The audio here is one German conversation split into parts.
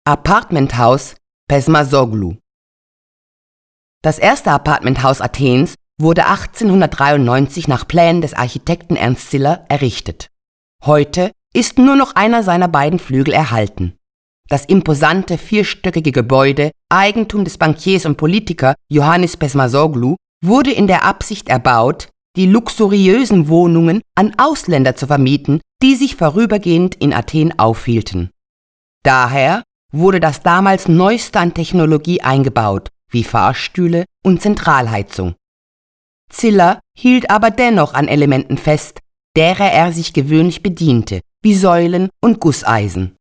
Apartmenthaus Pezmasoglu. Das erste Apartmenthaus Athens wurde 1893 nach Plänen des Architekten Ernst Ziller errichtet. Heute ist nur noch einer seiner beiden Flügel erhalten. Das imposante vierstöckige Gebäude, Eigentum des Bankiers und Politikers Ioannis Pezmasoglu, wurde in der Absicht erbaut, die luxuriösen Wohnungen an Ausländer zu vermieten, die sich vorübergehend in Athen aufhielten. Daher wurde das damals Neueste an Technologie eingebaut, wie Fahrstühle und Zentralheizung. Ziller hielt aber dennoch an Elementen fest, derer er sich gewöhnlich bediente, wie Säulen und Gusseisen.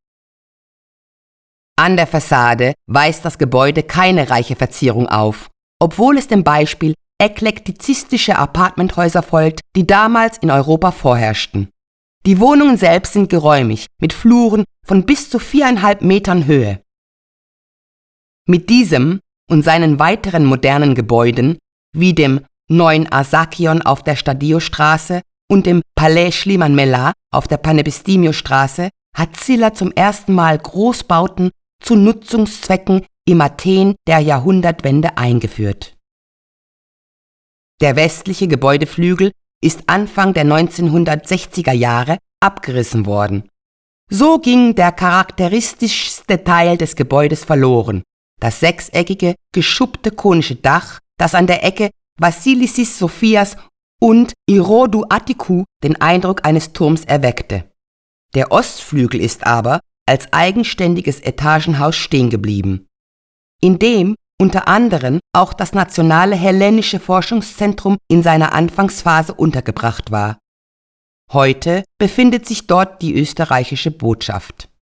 An der Fassade weist das Gebäude keine reiche Verzierung auf, obwohl es dem Beispiel eklektizistischer Apartmenthäuser folgt, die damals in Europa vorherrschten. Die Wohnungen selbst sind geräumig, mit Fluren von bis zu 4,5 Metern Höhe. Mit diesem und seinen weiteren modernen Gebäuden, wie dem neuen Asakion auf der Stadiostraße und dem Palais Schliemann Mela auf der Panepistimios-Straße, hat Ziller zum ersten Mal Großbauten zu Nutzungszwecken im Athen der Jahrhundertwende eingeführt. Der westliche Gebäudeflügel ist Anfang der 1960er Jahre abgerissen worden. So ging der charakteristischste Teil des Gebäudes verloren, das sechseckige, geschuppte konische Dach, das an der Ecke Vassilissis Sophias und Irodou Attikou den Eindruck eines Turms erweckte. Der Ostflügel ist aber als eigenständiges Etagenhaus stehen geblieben, in dem unter anderem auch das Nationale Hellenische Forschungszentrum in seiner Anfangsphase untergebracht war. Heute befindet sich dort die österreichische Botschaft.